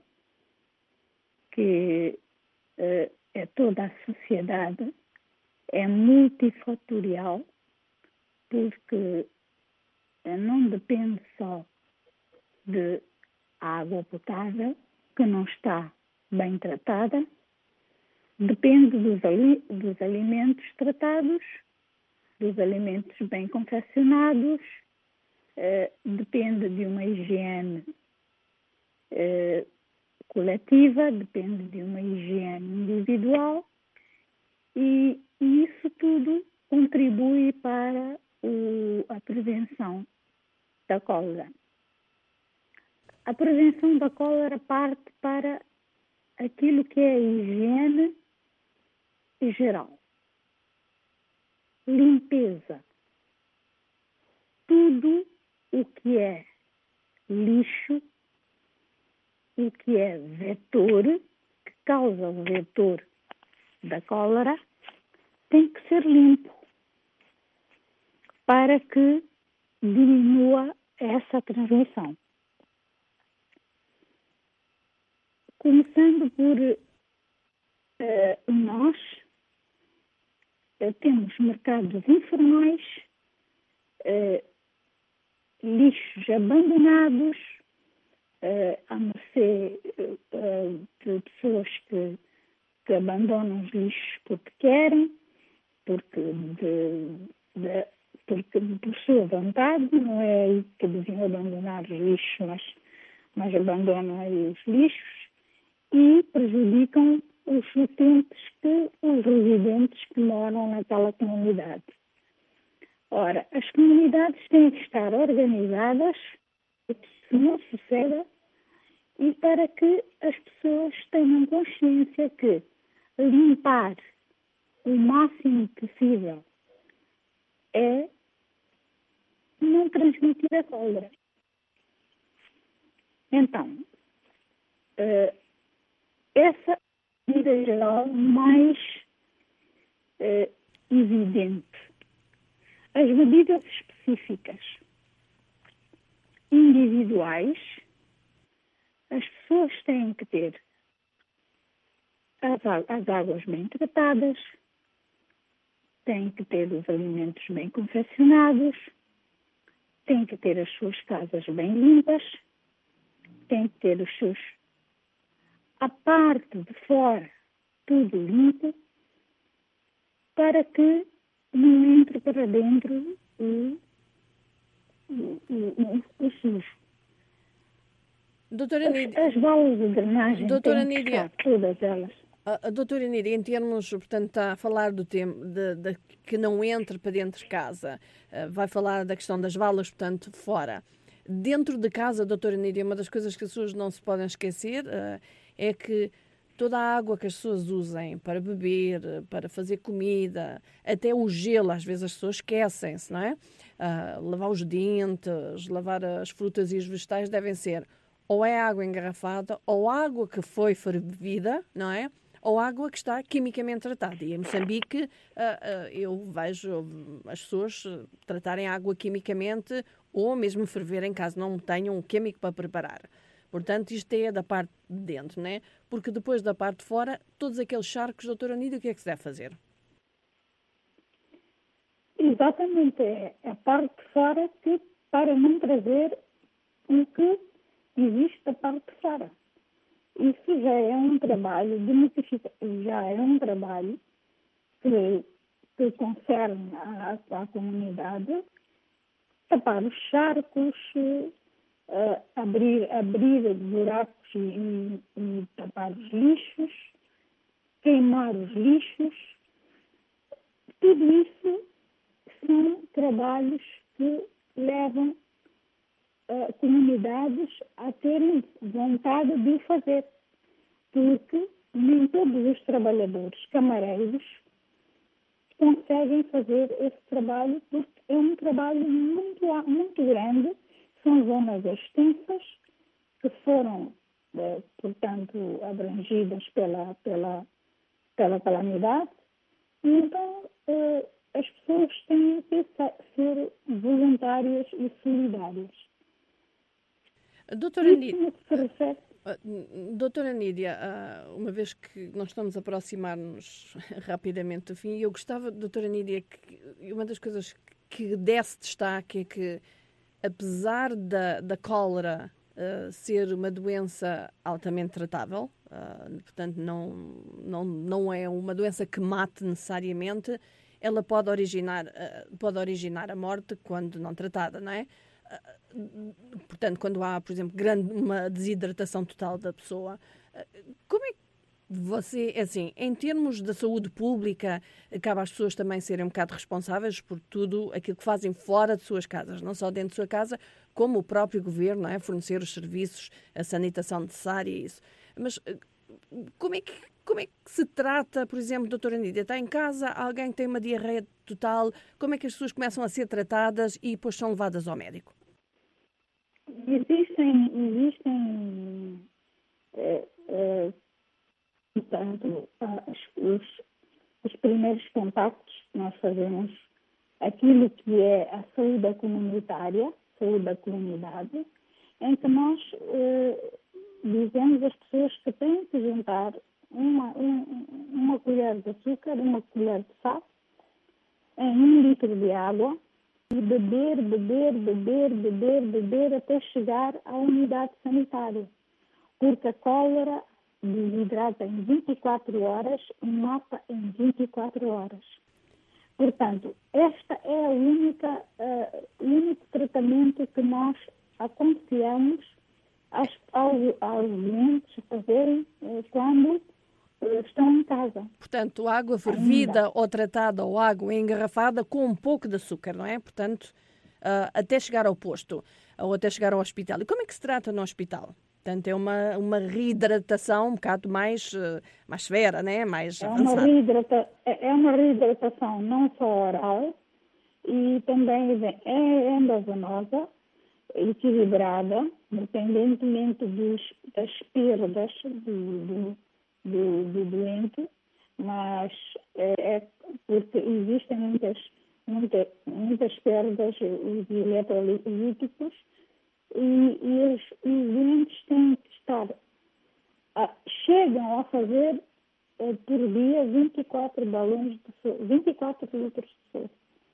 que é toda a sociedade, é multifatorial, porque não depende só de água potável, que não está bem tratada, depende dos, ali, dos alimentos tratados, dos alimentos bem confeccionados, eh, depende de uma higiene eh, coletiva, depende de uma higiene individual e, e isso tudo contribui para o, a prevenção da cólera. A prevenção da cólera parte para aquilo que é a higiene geral. Limpeza. Tudo o que é lixo, o que é vetor, que causa o vetor da cólera, tem que ser limpo para que diminua essa transmissão. Começando por uh, nós, uh, temos mercados informais, uh, lixos abandonados, uh, a mercê uh, de pessoas que, que abandonam os lixos porque querem, porque, de, de, porque por sua vontade, não é aí que deviam abandonar os lixos, mas, mas abandonam aí os lixos, e prejudicam os utentes, que, os residentes que moram naquela comunidade. Ora, as comunidades têm que estar organizadas para que isso não suceda e para que as pessoas tenham consciência que limpar o máximo possível é não transmitir a cólera. Então, uh, essa medida geral mais eh, evidente. As medidas específicas individuais, as pessoas têm que ter as, as águas bem tratadas, têm que ter os alimentos bem confeccionados, têm que ter as suas casas bem limpas, têm que ter os seus a parte de fora, tudo limpo, para que não entre para dentro o, o, o, o sujo. Doutora Nídia, as, as valas de drenagem, doutora têm que Nídia, estar todas elas. A, a doutora Nídia, em termos, portanto, está a falar do tema de, de, que não entre para dentro de casa, uh, vai falar da questão das valas, portanto, fora. Dentro de casa, doutora Nídia, uma das coisas que as pessoas não se podem esquecer uh, é que toda a água que as pessoas usem para beber, para fazer comida, até o gelo, às vezes as pessoas esquecem-se, não é? Uh, lavar os dentes, lavar as frutas e os vegetais devem ser ou é água engarrafada, ou água que foi fervida, não é? Ou água que está quimicamente tratada. E em Moçambique uh, uh, eu vejo as pessoas tratarem água quimicamente ou mesmo ferverem caso não tenham um químico para preparar. Portanto, isto é da parte de dentro, não é? Porque depois da parte de fora, todos aqueles charcos, doutora Nídia, o que é que se deve fazer? Exatamente, é a parte de fora que, para não trazer o que existe da parte de fora. Isso já é um trabalho de notificação, já é um trabalho que, que concerne a, a comunidade, tapar os charcos, Uh, abrir, abrir buracos e, e, e tapar os lixos, queimar os lixos. Tudo isso são trabalhos que levam uh, comunidades a terem vontade de o fazer, porque nem todos os trabalhadores camareiros conseguem fazer esse trabalho, porque é um trabalho muito, muito grande. São zonas extensas que foram, eh, portanto, abrangidas pela, pela, pela calamidade. E então, eh, as pessoas têm que ser voluntárias e solidárias. Doutora Nídia, Doutora Nídia, uma vez que nós estamos a aproximar-nos rapidamente do fim, eu gostava, doutora Nídia, que uma das coisas que desse destaque é que, apesar da, da cólera uh, ser uma doença altamente tratável, uh, portanto não, não, não é uma doença que mate necessariamente, ela pode originar, uh, pode originar a morte quando não tratada, não é? Uh, portanto, quando há, por exemplo, grande, uma desidratação total da pessoa, uh, como é que você, assim, em termos da saúde pública, cabe às pessoas também serem um bocado responsáveis por tudo aquilo que fazem fora de suas casas, não só dentro de sua casa, como o próprio governo, não é? Fornecer os serviços, a sanitação necessária e isso. Mas como é que, como é que se trata, por exemplo, doutora Nídia, está em casa, alguém tem uma diarreia total, como é que as pessoas começam a ser tratadas e depois são levadas ao médico? Existem, existem é, é, portanto, os, os primeiros contactos que nós fazemos, aquilo que é a saúde comunitária, saúde da comunidade, em que nós eh, dizemos às pessoas que têm que juntar uma, um, uma colher de açúcar, uma colher de sal, em um litro de água, e beber, beber, beber, beber, beber, até chegar à unidade sanitária. Porque a cólera desidrata em vinte e quatro horas e mata em vinte e quatro horas. Portanto, este é a única, uh, o único tratamento que nós aconselhamos aos, aos, aos doentes fazerem uh, quando uh, estão em casa. Portanto, água fervida Ainda. ou tratada ou água engarrafada com um pouco de açúcar, não é? Portanto, uh, até chegar ao posto ou até chegar ao hospital. E como é que se trata no hospital? Portanto, é uma, uma reidratação um bocado mais, mais severa, né? mais é avançada. Uma reidrata, é uma reidratação não só oral, e também é endovenosa, equilibrada, independentemente dos, das perdas do, do, do, do doente, mas é, é porque existem muitas, muitas, muitas perdas de eletrolíticos. E, e os, os doentes têm que estar, a, chegam a fazer eh, por dia vinte e quatro balões de soro, vinte e quatro litros de soro.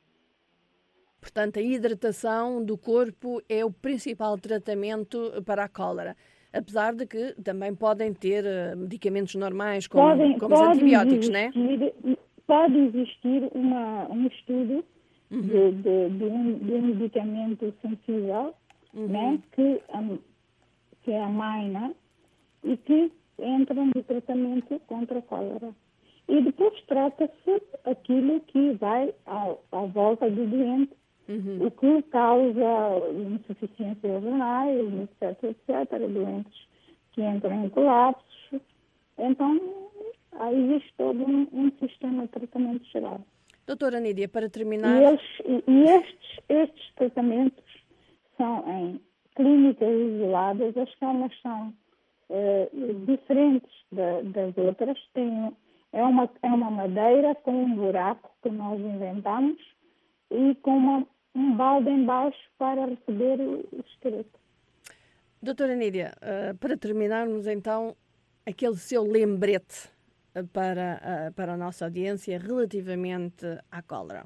Portanto, a hidratação do corpo é o principal tratamento para a cólera. Apesar de que também podem ter uh, medicamentos normais, como, podem, como os antibióticos, existir, não é? Pode existir uma, um estudo uhum. de, de, de, um, de um medicamento sensível, Uhum. né, que, um, que é a maina, e que entra no tratamento contra a cólera. E depois trata-se aquilo que vai ao, à volta do doente, uhum. o que causa insuficiência renais, etc, etcétera, doentes que entram em colapsos. Então, aí existe todo um, um sistema de tratamento geral. Doutora Nídia, para terminar... E, eles, e, e estes, estes tratamentos são em clínicas isoladas, as camas são eh, diferentes da, das outras. Tem, é, uma, é uma madeira com um buraco que nós inventamos e com uma, um balde embaixo para receber o, o esqueleto. Doutora Nídia, uh, para terminarmos então, aquele seu lembrete para, uh, para a nossa audiência relativamente à cólera.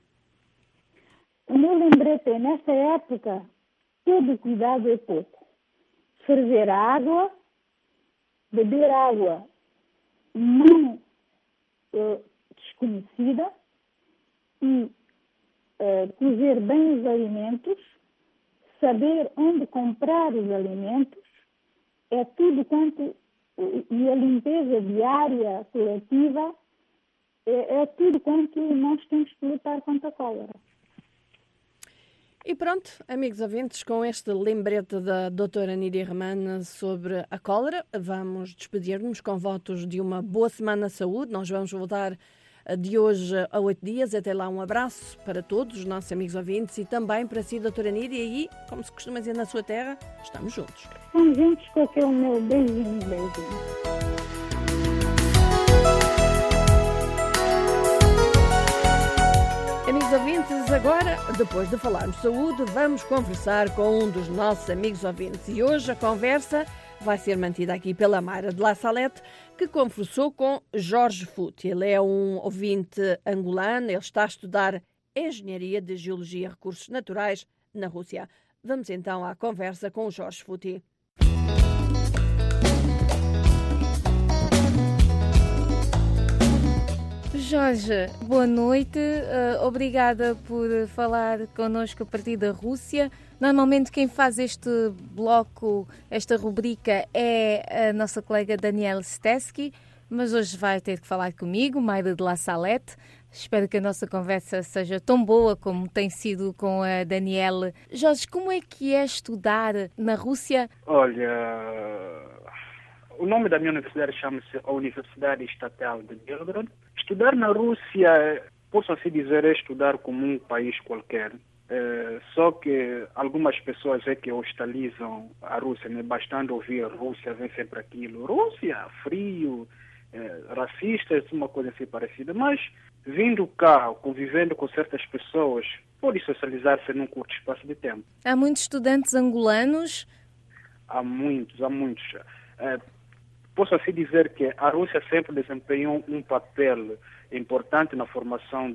O meu lembrete é, nesta época, todo cuidado é pouco. Ferver a água, beber água não eh, desconhecida e eh, cozer bem os alimentos, saber onde comprar os alimentos, é tudo quanto, e a limpeza diária, coletiva, é, é tudo quanto nós temos que lutar contra a cólera. E pronto, amigos ouvintes, com este lembrete da doutora Nídia Reman sobre a cólera, vamos despedir-nos com votos de uma boa semana de saúde. Nós vamos voltar de hoje a oito dias. Até lá, um abraço para todos os nossos amigos ouvintes e também para si, doutora Nídia. E, como se costuma dizer na sua terra, estamos juntos. Estamos juntos com aquele meu beijinho, beijinho. amigos ouvintes, agora, depois de falarmos de saúde, vamos conversar com um dos nossos amigos ouvintes. E hoje a conversa vai ser mantida aqui pela Mayra de La Salette, que conversou com Jorge Fute. Ele é um ouvinte angolano, ele está a estudar Engenharia de Geologia e Recursos Naturais na Rússia. Vamos então à conversa com o Jorge Fute. Jorge, boa noite. Uh, obrigada por falar connosco a partir da Rússia. Normalmente quem faz este bloco, esta rubrica, é a nossa colega Daniela Stesky, mas hoje vai ter que falar comigo, Mayra de La Salette. Espero que a nossa conversa seja tão boa como tem sido com a Daniela. Jorge, como é que é estudar na Rússia? Olha, o nome da minha universidade chama-se a Universidade Estatal de Belgrado. Estudar na Rússia, posso assim dizer, é estudar como um país qualquer. É, só que algumas pessoas é que hostilizam a Rússia, né? Bastante ouvir a Rússia, vem sempre aquilo. Rússia, frio, é, racistas, uma coisa assim parecida. Mas vindo cá, convivendo com certas pessoas, pode socializar-se num curto espaço de tempo. Há muitos estudantes angolanos? Há muitos, há muitos. É, Posso assim dizer que a Rússia sempre desempenhou um papel importante na formação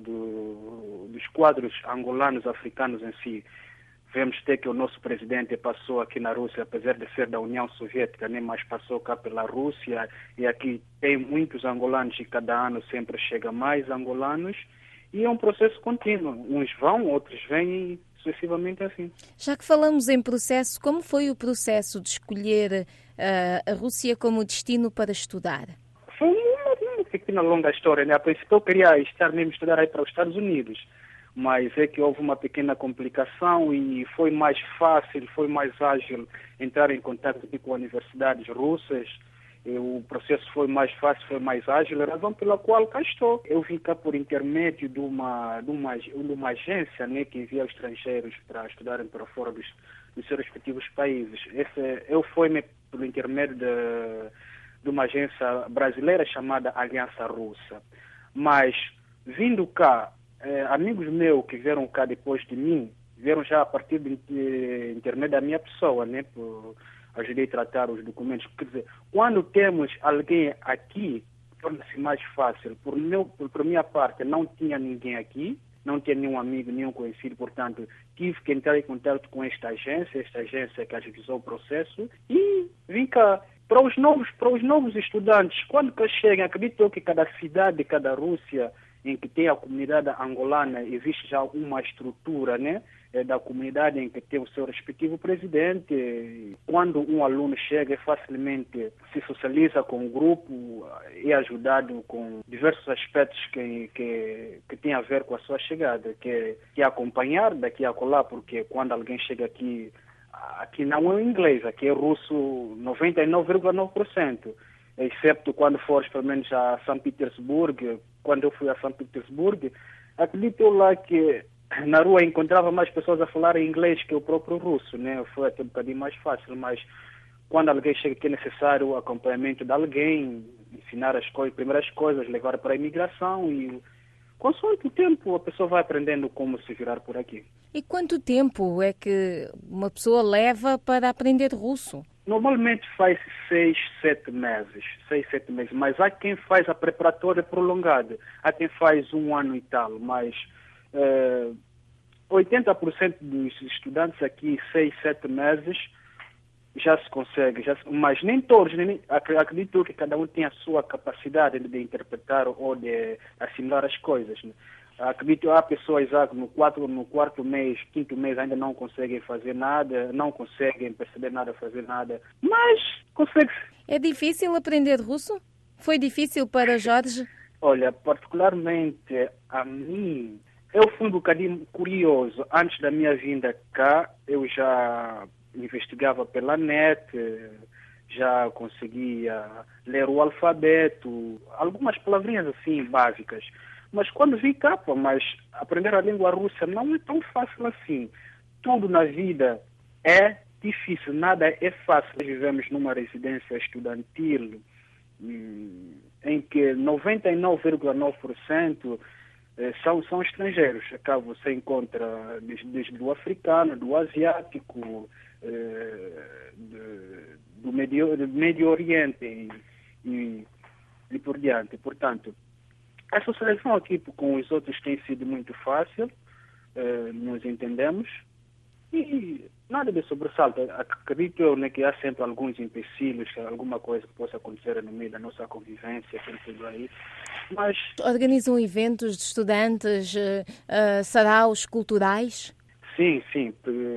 do, dos quadros angolanos, africanos em si. Vemos até que o nosso presidente passou aqui na Rússia, apesar de ser da União Soviética, nem mais passou cá pela Rússia, e aqui tem muitos angolanos e cada ano sempre chega mais angolanos, e é um processo contínuo. Uns vão, outros vêm e sucessivamente assim. Já que falamos em processo, como foi o processo de escolher uh, a Rússia como destino para estudar? Foi uma, uma pequena longa história, né? A princípio eu queria estar mesmo estudar aí para os Estados Unidos, mas é que houve uma pequena complicação e foi mais fácil, foi mais ágil entrar em contato aqui com universidades russas. O processo foi mais fácil, foi mais ágil, a razão pela qual cá estou. Eu vim cá por intermédio de uma, de uma, de uma agência, né, que envia estrangeiros para estudarem para fora dos, dos seus respectivos países. Esse, eu fui por intermédio de, de uma agência brasileira chamada Aliança Russa. Mas, vindo cá, eh, amigos meus que vieram cá depois de mim, vieram já a partir de, de intermédio da minha pessoa, né, por, ajudei a tratar os documentos. Quer dizer, quando temos alguém aqui, torna-se mais fácil. Por, meu, por, por minha parte, não tinha ninguém aqui, não tinha nenhum amigo, nenhum conhecido, portanto, tive que entrar em contato com esta agência, esta agência que agilizou o processo, e vim cá. Para os novos, para os novos estudantes, quando cá chegam, acredito que cada cidade, cada Rússia, em que tem a comunidade angolana, existe já uma estrutura, né, da comunidade em que tem o seu respectivo presidente. Quando um aluno chega, facilmente se socializa com o grupo, é ajudado com diversos aspectos que, que, que tem a ver com a sua chegada, que, que é acompanhar daqui a colar, porque quando alguém chega aqui, aqui não é inglês, aqui é russo noventa e nove vírgula nove por cento, exceto quando fores pelo menos a São Petersburgo. Quando eu fui a São Petersburgo, acredito lá que na rua encontrava mais pessoas a falar inglês que o próprio russo, né? Foi até um bocadinho mais fácil, mas quando alguém chega que é necessário o acompanhamento de alguém, ensinar as coisas, primeiras coisas, levar para a imigração e consoante o tempo a pessoa vai aprendendo como se virar por aqui. E quanto tempo é que uma pessoa leva para aprender russo? Normalmente faz seis, sete meses, seis, sete meses, mas há quem faz a preparatória prolongada, há quem faz um ano e tal, mas eh, oitenta por cento dos estudantes aqui, seis, sete meses, já se consegue, já se, mas nem todos, nem, acredito que cada um tem a sua capacidade de, de interpretar ou de assimilar as coisas, né? Acredito que há pessoas no, quatro, no quarto mês, quinto mês ainda não conseguem fazer nada, não conseguem perceber nada, fazer nada, mas consegue-se. É difícil aprender russo? Foi difícil para Jorge? Olha, particularmente a mim, eu fui um bocadinho curioso. Antes da minha vinda cá, eu já investigava pela net, já conseguia ler o alfabeto, algumas palavrinhas assim básicas. Mas quando vim cá, pô, mas aprender a língua russa não é tão fácil assim. Tudo na vida é difícil, nada é fácil. Vivemos numa residência estudantil hum, em que noventa e nove vírgula nove por cento são, são estrangeiros. Cá você encontra desde, desde do africano, do asiático, de, do, Medio, do Médio Oriente e, e, e por diante. Portanto, a socialização aqui com os outros tem sido muito fácil, nos entendemos, e nada de sobressalto. Acredito eu, né, que há sempre alguns empecilhos, alguma coisa que possa acontecer no meio da nossa convivência, tudo aí. Mas organizam eventos de estudantes, uh, saraus culturais? Sim, sim.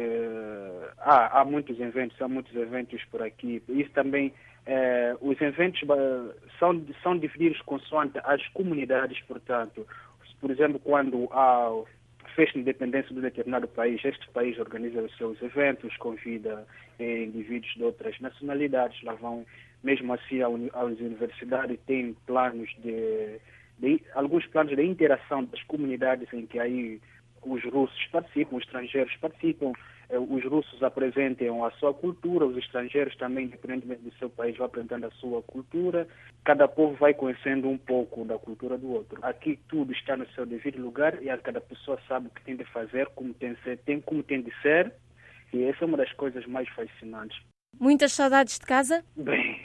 Uh, há, há muitos eventos, há muitos eventos por aqui. Isso também, uh, os eventos uh, são, são divididos consoante as comunidades, portanto. Por exemplo, quando há festa de independência de um determinado país, este país organiza os seus eventos, convida eh, indivíduos de outras nacionalidades, lá vão, mesmo assim, as universidades têm planos de, de, alguns planos de interação das comunidades em que aí os russos participam, os estrangeiros participam, eh, os russos apresentam a sua cultura, os estrangeiros também, independentemente do seu país, vão apresentando a sua cultura. Cada povo vai conhecendo um pouco da cultura do outro. Aqui tudo está no seu devido lugar e cada pessoa sabe o que tem de fazer, como tem de ser, tem, como tem de ser, e essa é uma das coisas mais fascinantes. Muitas saudades de casa? Bem,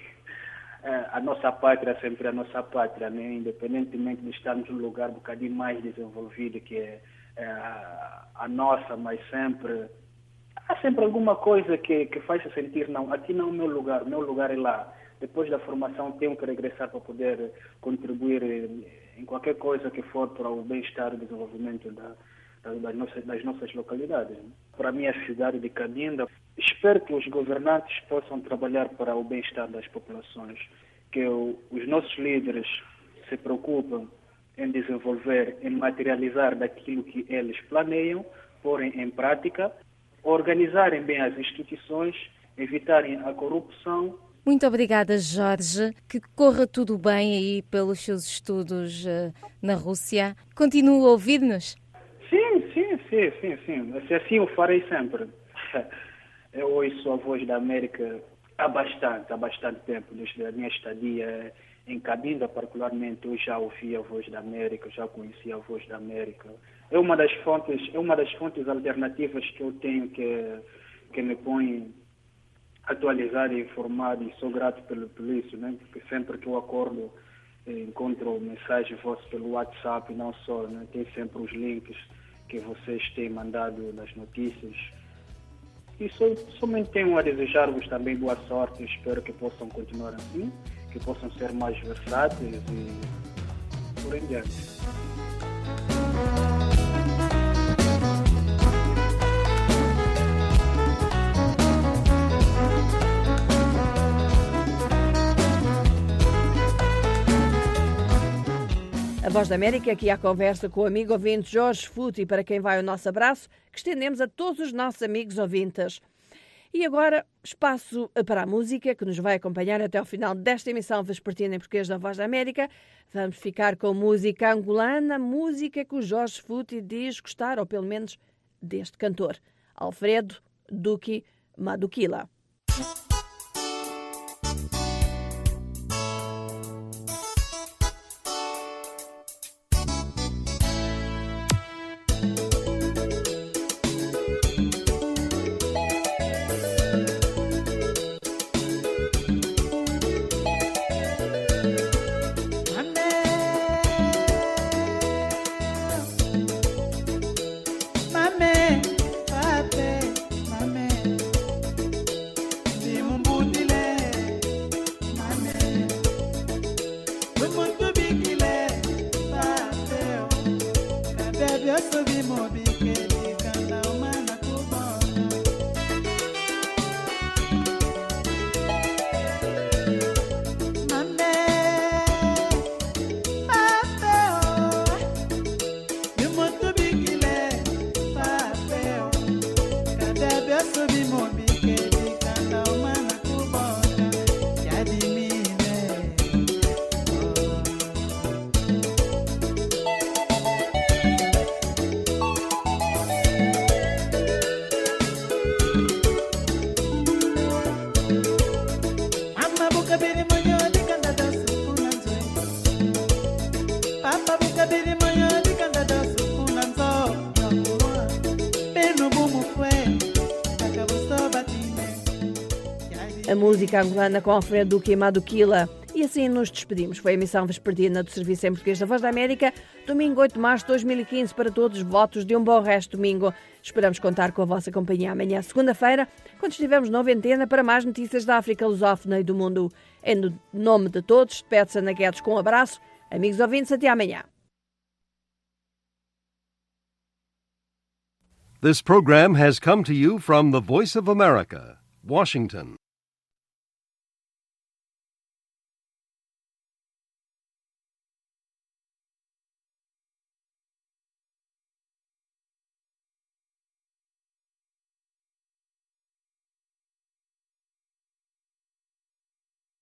a nossa pátria é sempre a nossa pátria, né? Independentemente de estarmos num lugar um bocadinho mais desenvolvido que é, é a, a nossa, mas sempre há sempre alguma coisa que, que faz se sentir, não, aqui não é o meu lugar, o meu lugar é lá. Depois da formação tenho que regressar para poder contribuir em qualquer coisa que for para o bem-estar e desenvolvimento da, da, das, nossas, das nossas localidades. Para a minha cidade de Cabinda, espero que os governantes possam trabalhar para o bem-estar das populações, que o, os nossos líderes se preocupem em desenvolver, em materializar daquilo que eles planeiam, porem em prática, organizarem bem as instituições, evitarem a corrupção. Muito obrigada, Jorge. Que corra tudo bem aí pelos seus estudos uh, na Rússia. Continua a ouvir-nos? Sim, sim, sim, sim, sim. Assim eu farei sempre. Eu ouço a Voz da América há bastante, há bastante tempo, desde a minha estadia em Cabinda, particularmente, eu já ouvi a Voz da América, já conheci a Voz da América. É uma das fontes, é uma das fontes alternativas que eu tenho que, que me põe atualizado e informado, e sou grato pelo, por isso, né? Porque sempre que eu acordo encontro mensagens vossas pelo WhatsApp e não só, né? Tem sempre os links que vocês têm mandado nas notícias. E só, somente tenho a desejar-vos também boa sorte, espero que possam continuar assim, que possam ser mais versáteis e por em diante. A Voz da América, aqui à conversa com o amigo ouvinte Jorge Futi, para quem vai o nosso abraço, que estendemos a todos os nossos amigos ouvintes. E agora, espaço para a música, que nos vai acompanhar até ao final desta emissão vespertina em português da Voz da América. Vamos ficar com música angolana, música que o Jorge Futi diz gostar, ou pelo menos deste cantor, Alfredo Duque Madukila. Papa buka biri moyo dikanda a música angolana com Alfredo Duque e Maduquila. E assim nos despedimos. Foi a emissão vespertina do Serviço em Português da Voz da América, domingo oito de março de dois mil e quinze. Para todos, votos de um bom resto de domingo. Esperamos contar com a vossa companhia amanhã, segunda-feira, quando estivermos nova antena para mais notícias da África lusófona e do mundo. Em nome de todos, despede-se Ana Guedes com um abraço. Amigos ouvintes, até amanhã. This program has come to you from the Voice of America, Washington.